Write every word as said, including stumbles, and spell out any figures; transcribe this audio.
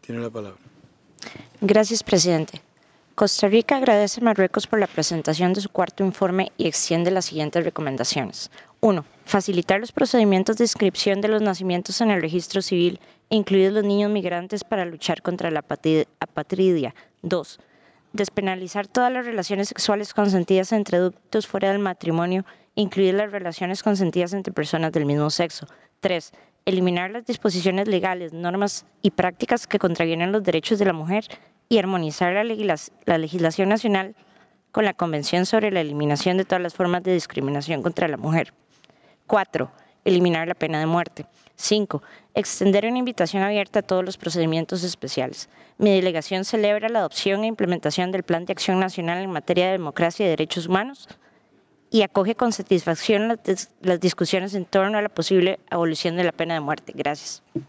Tiene la palabra. Gracias, presidente. Costa Rica agradece a Marruecos por la presentación de su cuarto informe y extiende las siguientes recomendaciones. uno. Facilitar los procedimientos de inscripción de los nacimientos en el registro civil, incluidos los niños migrantes, para luchar contra la apatridia. dos. Despenalizar todas las relaciones sexuales consentidas entre adultos fuera del matrimonio, incluidas las relaciones consentidas entre personas del mismo sexo. tres. Eliminar las disposiciones legales, normas y prácticas que contravienen los derechos de la mujer y armonizar la, legisla la legislación nacional con la Convención sobre la eliminación de todas las formas de discriminación contra la mujer. cuatro. Eliminar la pena de muerte. cinco. Extender una invitación abierta a todos los procedimientos especiales. Mi delegación celebra la adopción e implementación del Plan de Acción Nacional en materia de democracia y derechos humanos y acoge con satisfacción las, las discusiones en torno a la posible abolición de la pena de muerte. Gracias.